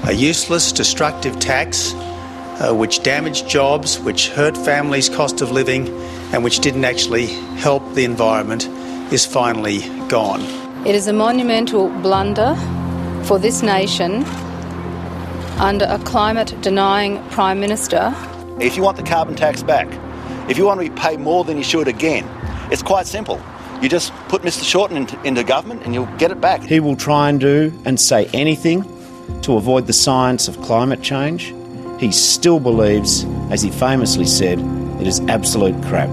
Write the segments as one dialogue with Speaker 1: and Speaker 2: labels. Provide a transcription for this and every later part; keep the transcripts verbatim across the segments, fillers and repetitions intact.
Speaker 1: A useless, destructive tax uh, which damaged jobs, which hurt families' cost of living, and which didn't actually help the environment is finally gone.
Speaker 2: It is a monumental blunder for this nation under a climate-denying Prime Minister.
Speaker 3: If you want the carbon tax back, if you want to be paid more than you should again, it's quite simple. You just put Mister Shorten into, into government and you'll get it back.
Speaker 4: He will try and do and say anything to avoid the science of climate change. He still believes, as he famously said, it is absolute crap.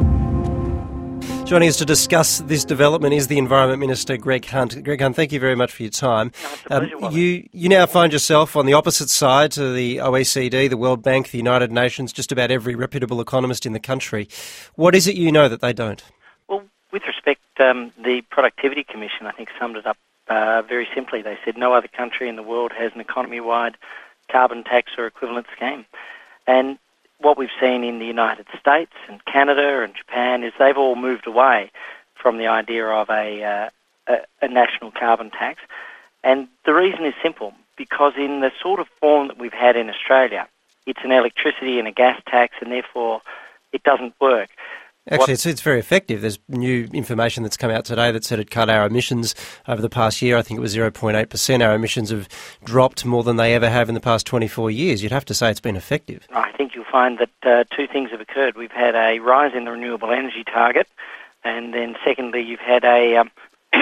Speaker 5: Joining us to discuss this development is the Environment Minister, Greg Hunt. Greg Hunt, thank you very much for your time.
Speaker 6: No, it's a pleasure,
Speaker 5: um, you, you now find yourself on the opposite side to the O E C D, the World Bank, the United Nations, just about every reputable economist in the country. What is it you know that they don't?
Speaker 6: Well, with respect, um, the Productivity Commission, I think, summed it up uh, very simply. They said no other country in the world has an economy-wide carbon tax or equivalent scheme. And what we've seen in the United States and Canada and Japan is they've all moved away from the idea of a, uh, a, a national carbon tax. And the reason is simple, because in the sort of form that we've had in Australia, it's an electricity and a gas tax, and therefore it doesn't work.
Speaker 5: Actually, it's, it's very effective. There's new information that's come out today that said it cut our emissions over the past year. I think it was zero point eight percent. Our emissions have dropped more than they ever have in the past twenty-four years. You'd have to say it's been effective.
Speaker 6: I think you'll find that uh, two things have occurred. We've had a rise in the renewable energy target, and then secondly, you've had a, um,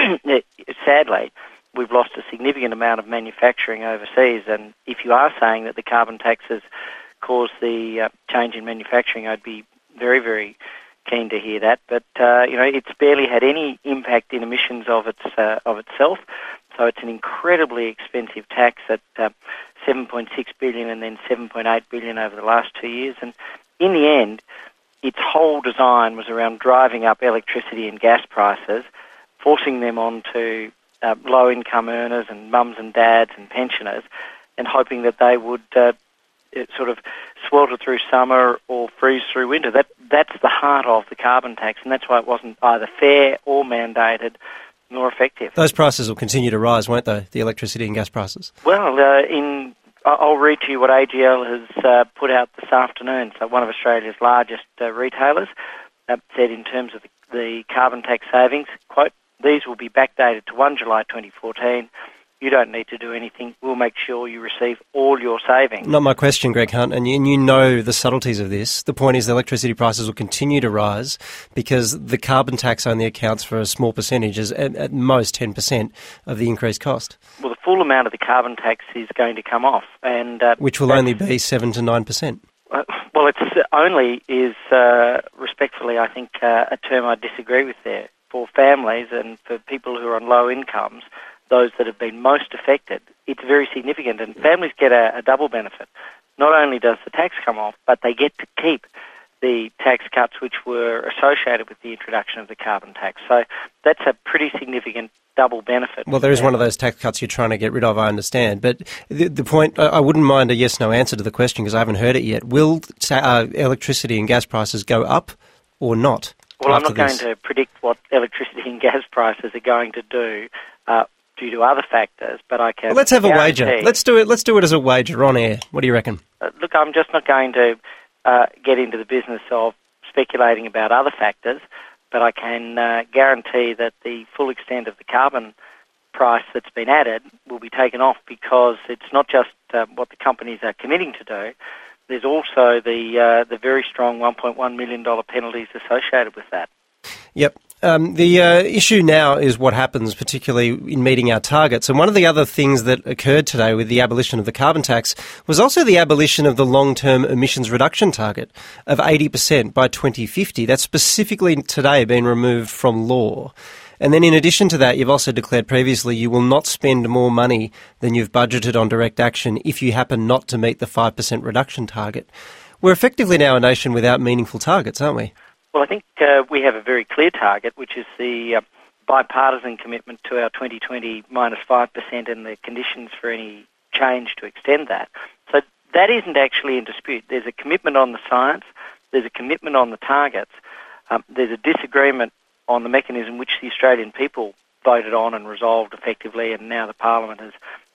Speaker 6: sadly, we've lost a significant amount of manufacturing overseas. And if you are saying that the carbon tax has caused the uh, change in manufacturing, I'd be very, very keen to hear that, but uh, you know, it's barely had any impact in emissions of its uh, of itself. So it's an incredibly expensive tax at uh, seven point six billion dollars and then seven point eight billion dollars over the last two years. And in the end, its whole design was around driving up electricity and gas prices, forcing them onto uh, low-income earners and mums and dads and pensioners, and hoping that they would uh, sort of swelter through summer or freeze through winter. That that's the heart of the carbon tax, and that's why it wasn't either fair or mandated nor effective.
Speaker 5: Those prices will continue to rise, won't they, the electricity and gas prices?
Speaker 6: Well, uh, in I'll read to you what A G L has uh, put out this afternoon. So one of Australia's largest uh, retailers uh, said in terms of the, the carbon tax savings, quote, "These will be backdated to first of July twenty fourteen. You don't need to do anything. We'll make sure you receive all your savings."
Speaker 5: Not my question, Greg Hunt, and you, and you know the subtleties of this. The point is the electricity prices will continue to rise because the carbon tax only accounts for a small percentage, at, at most ten percent of the increased cost.
Speaker 6: Well, the full amount of the carbon tax is going to come off. and uh,
Speaker 5: Which will only be seven to nine percent.
Speaker 6: Uh, well, it's uh, only is, uh, respectfully, I think, uh, a term I disagree with there. For families and for people who are on low incomes, those that have been most affected, it's very significant, and families get a, a double benefit. Not only does the tax come off, but they get to keep the tax cuts which were associated with the introduction of the carbon tax. So that's a pretty significant double benefit.
Speaker 5: Well, there is one of those tax cuts you're trying to get rid of, I understand. But the, the point, I wouldn't mind a yes-no answer to the question because I haven't heard it yet. Will uh, electricity and gas prices go up or not?
Speaker 6: Well, I'm not
Speaker 5: this?
Speaker 6: going to predict what electricity and gas prices are going to do uh, due to other factors, but I can.
Speaker 5: Well, let's have a
Speaker 6: guarantee,
Speaker 5: wager. Let's do it. Let's do it as a wager on air. What do you reckon?
Speaker 6: Uh, look, I'm just not going to uh, get into the business of speculating about other factors, but I can uh, guarantee that the full extent of the carbon price that's been added will be taken off, because it's not just uh, what the companies are committing to do. There's also the uh, the very strong one point one million dollars penalties associated with that.
Speaker 5: Yep. Um, the uh, issue now is what happens, particularly in meeting our targets. And one of the other things that occurred today with the abolition of the carbon tax was also the abolition of the long-term emissions reduction target of eighty percent by twenty fifty. That's specifically today been removed from law. And then in addition to that, you've also declared previously you will not spend more money than you've budgeted on direct action if you happen not to meet the five percent reduction target. We're effectively now a nation without meaningful targets, aren't we?
Speaker 6: Well, I think uh, we have a very clear target, which is the uh, bipartisan commitment to our twenty twenty minus five percent and the conditions for any change to extend that. So that isn't actually in dispute. There's a commitment on the science, there's a commitment on the targets, um, there's a disagreement on the mechanism which the Australian people voted on and resolved effectively, and now the Parliament has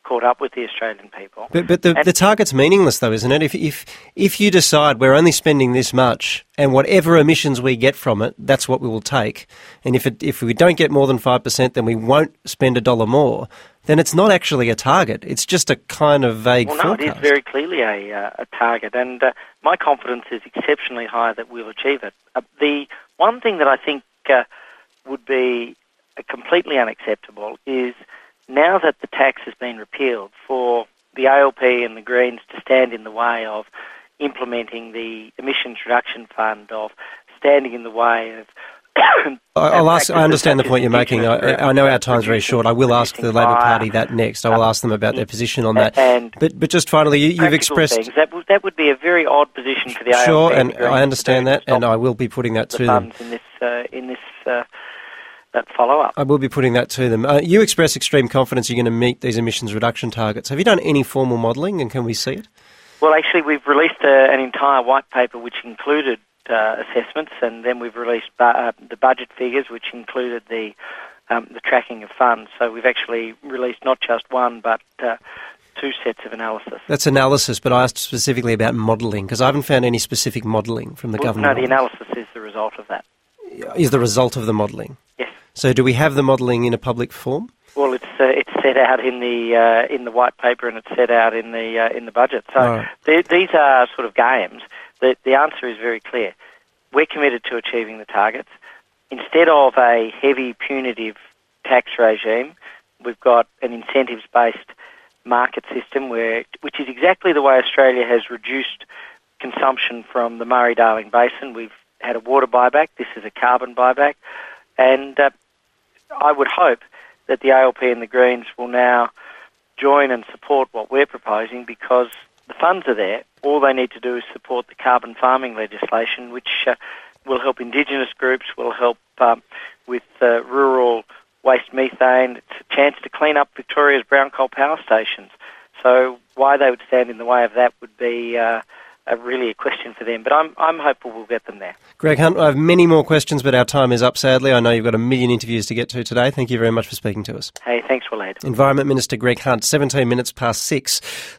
Speaker 6: caught up with the Australian people.
Speaker 5: But, but the,
Speaker 6: and,
Speaker 5: the target's meaningless, though, isn't it? If, if if you decide we're only spending this much and whatever emissions we get from it, that's what we will take, and if it, if we don't get more than five percent, then we won't spend a dollar more, then it's not actually a target. It's just a kind of vague
Speaker 6: well, no,
Speaker 5: forecast.
Speaker 6: It is very clearly a, uh, a target, and uh, my confidence is exceptionally high that we'll achieve it. Uh, the one thing that I think uh, would be uh, completely unacceptable is now that the tax has been repealed, for the A L P and the Greens to stand in the way of implementing the emissions reduction fund, of standing in the way of...
Speaker 5: I'll ask, I understand the point you're making. I, I know our time's very short. I will ask the Labor Party that next. I will ask them about their position on that.
Speaker 6: And
Speaker 5: but, but just finally, you, you've expressed...
Speaker 6: Things, that, w- that would be a very odd position for the A L P.
Speaker 5: Sure, and,
Speaker 6: and
Speaker 5: I understand that, and I will be putting that
Speaker 6: the
Speaker 5: to them.
Speaker 6: funds in this, uh, in this uh, that follow-up.
Speaker 5: I will be putting that to them. Uh, you express extreme confidence you're going to meet these emissions reduction targets. Have you done any formal modelling, and can we see it?
Speaker 6: Well, actually, we've released uh, an entire white paper which included uh, assessments, and then we've released bu- uh, the budget figures, which included the um, the tracking of funds. So we've actually released not just one, but uh, two sets of analysis.
Speaker 5: That's analysis, but I asked specifically about modelling, because I haven't found any specific modelling from the
Speaker 6: well,
Speaker 5: government.
Speaker 6: No, the analysis is the result of that.
Speaker 5: Is the result of the modelling?
Speaker 6: Yes.
Speaker 5: So do we have the modelling in a public form?
Speaker 6: Well, it's uh, it's set out in the uh, in the white paper, and it's set out in the uh, in the budget. So
Speaker 5: right.
Speaker 6: th- these are sort of games. The the answer is very clear. We're committed to achieving the targets. Instead of a heavy punitive tax regime, we've got an incentives-based market system, where which is exactly the way Australia has reduced consumption from the Murray-Darling Basin. We've had a water buyback. This is a carbon buyback, and uh, I would hope that the A L P and the Greens will now join and support what we're proposing, because the funds are there. All they need to do is support the carbon farming legislation, which uh, will help Indigenous groups, will help um, with uh, rural waste methane. It's a chance to clean up Victoria's brown coal power stations. So why they would stand in the way of that would be uh, a really a question for them. But I'm I'm hopeful we'll get them there.
Speaker 5: Greg Hunt, I have many more questions, but our time is up, sadly. I know you've got a million interviews to get to today. Thank you very much for speaking to us.
Speaker 6: Hey, thanks, Waleed.
Speaker 5: Environment Minister Greg Hunt, seventeen minutes past six.